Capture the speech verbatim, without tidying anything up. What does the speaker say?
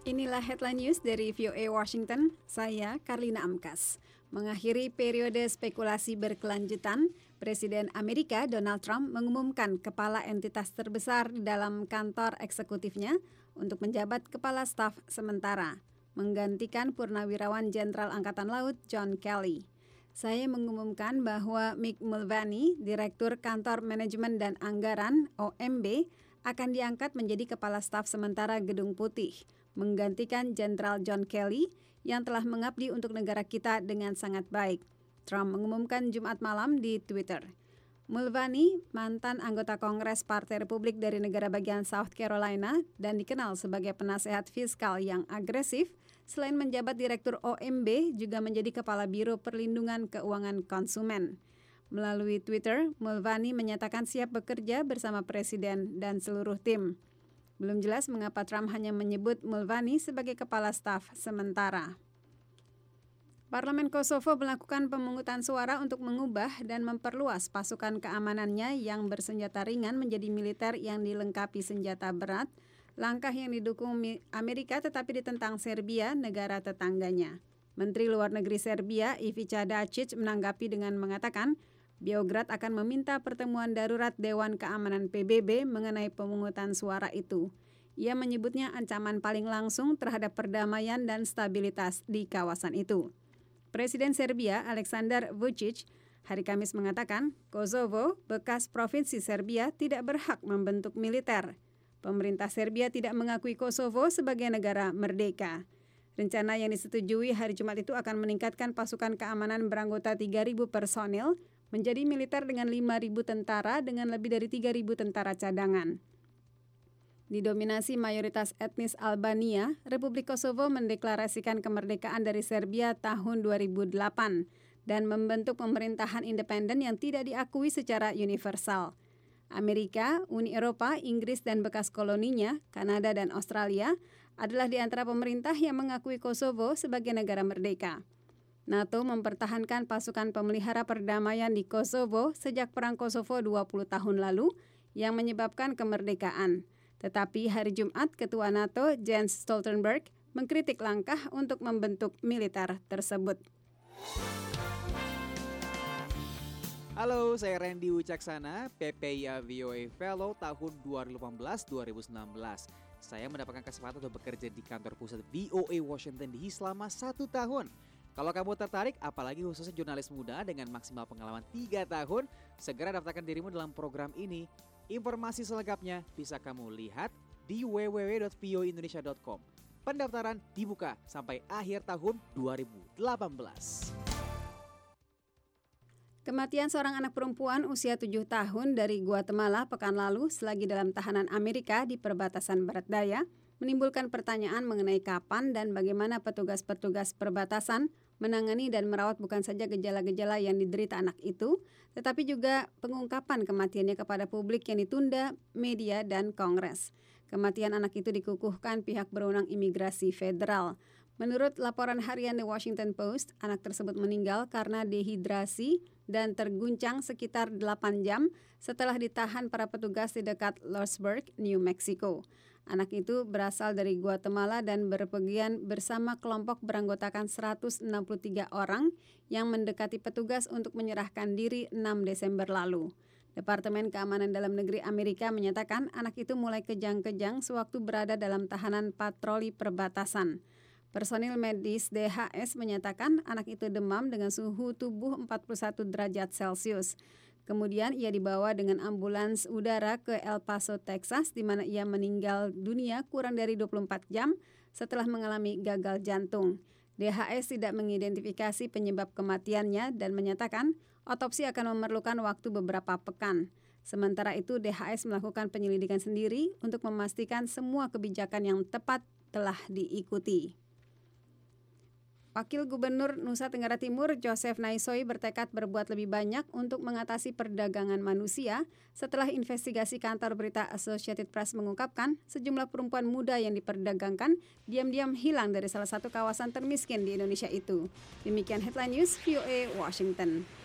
Inilah headline news dari V O A Washington, saya Karlina Amkas. Mengakhiri periode spekulasi berkelanjutan, Presiden Amerika Donald Trump mengumumkan kepala entitas terbesar di dalam kantor eksekutifnya untuk menjabat kepala staf sementara, menggantikan Purnawirawan Jenderal Angkatan Laut John Kelly. Saya mengumumkan bahwa Mick Mulvaney, Direktur Kantor Manajemen dan Anggaran O M B, akan diangkat menjadi kepala staf sementara Gedung Putih, menggantikan Jenderal John Kelly yang telah mengabdi untuk negara kita dengan sangat baik. Trump mengumumkan Jumat malam di Twitter. Mulvaney, mantan anggota Kongres Partai Republik dari negara bagian South Carolina dan dikenal sebagai penasehat fiskal yang agresif, selain menjabat Direktur O M B, juga menjadi Kepala Biro Perlindungan Keuangan Konsumen. Melalui Twitter, Mulvaney menyatakan siap bekerja bersama Presiden dan seluruh tim. Belum jelas mengapa Trump hanya menyebut Mulvaney sebagai kepala staf sementara. Parlemen Kosovo melakukan pemungutan suara untuk mengubah dan memperluas pasukan keamanannya yang bersenjata ringan menjadi militer yang dilengkapi senjata berat, langkah yang didukung Amerika tetapi ditentang Serbia, negara tetangganya. Menteri Luar Negeri Serbia, Ivica Dačić, menanggapi dengan mengatakan, Beograd akan meminta pertemuan darurat Dewan Keamanan P B B mengenai pemungutan suara itu. Ia menyebutnya ancaman paling langsung terhadap perdamaian dan stabilitas di kawasan itu. Presiden Serbia, Aleksandar Vučić, hari Kamis mengatakan, Kosovo, bekas provinsi Serbia, tidak berhak membentuk militer. Pemerintah Serbia tidak mengakui Kosovo sebagai negara merdeka. Rencana yang disetujui hari Jumat itu akan meningkatkan pasukan keamanan beranggota tiga ribu personil menjadi militer dengan lima ribu tentara dengan lebih dari tiga ribu tentara cadangan. Didominasi mayoritas etnis Albania, Republik Kosovo mendeklarasikan kemerdekaan dari Serbia tahun dua ribu delapan dan membentuk pemerintahan independen yang tidak diakui secara universal. Amerika, Uni Eropa, Inggris dan bekas koloninya, Kanada dan Australia adalah di antara pemerintah yang mengakui Kosovo sebagai negara merdeka. NATO mempertahankan pasukan pemelihara perdamaian di Kosovo sejak Perang Kosovo dua puluh tahun lalu yang menyebabkan kemerdekaan. Tetapi hari Jumat, Ketua NATO Jens Stoltenberg mengkritik langkah untuk membentuk militer tersebut. Halo, saya Randy Wicaksana, P P I A V O A Fellow tahun dua ribu delapan belas sampai dua ribu sembilan belas. Saya mendapatkan kesempatan untuk bekerja di kantor pusat V O A Washington D C selama satu tahun. Kalau kamu tertarik, apalagi khususnya jurnalis muda dengan maksimal pengalaman tiga tahun, segera daftarkan dirimu dalam program ini. Informasi selengkapnya bisa kamu lihat di w w w dot v o indonesia dot com. Pendaftaran dibuka sampai akhir tahun dua ribu delapan belas. Kematian seorang anak perempuan usia tujuh tahun dari Guatemala pekan lalu selagi dalam tahanan Amerika di perbatasan Barat Daya menimbulkan pertanyaan mengenai kapan dan bagaimana petugas-petugas perbatasan menangani dan merawat bukan saja gejala-gejala yang diderita anak itu, tetapi juga pengungkapan kematiannya kepada publik yang ditunda, media, dan Kongres. Kematian anak itu dikukuhkan pihak berwenang imigrasi federal. Menurut laporan harian The Washington Post, anak tersebut meninggal karena dehidrasi dan terguncang sekitar delapan jam setelah ditahan para petugas di dekat Lordsburg, New Mexico. Anak itu berasal dari Guatemala dan berpergian bersama kelompok beranggotakan seratus enam puluh tiga orang yang mendekati petugas untuk menyerahkan diri enam Desember lalu. Departemen Keamanan Dalam Negeri Amerika menyatakan anak itu mulai kejang-kejang sewaktu berada dalam tahanan patroli perbatasan. Personil medis D H S menyatakan anak itu demam dengan suhu tubuh empat puluh satu derajat Celcius. Kemudian ia dibawa dengan ambulans udara ke El Paso, Texas, di mana ia meninggal dunia kurang dari dua puluh empat jam setelah mengalami gagal jantung. D H S tidak mengidentifikasi penyebab kematiannya dan menyatakan otopsi akan memerlukan waktu beberapa pekan. Sementara itu D H S melakukan penyelidikan sendiri untuk memastikan semua kebijakan yang tepat telah diikuti. Wakil Gubernur Nusa Tenggara Timur Joseph Naisoy bertekad berbuat lebih banyak untuk mengatasi perdagangan manusia setelah investigasi kantor berita Associated Press mengungkapkan sejumlah perempuan muda yang diperdagangkan diam-diam hilang dari salah satu kawasan termiskin di Indonesia itu. Demikian headline news V O A Washington.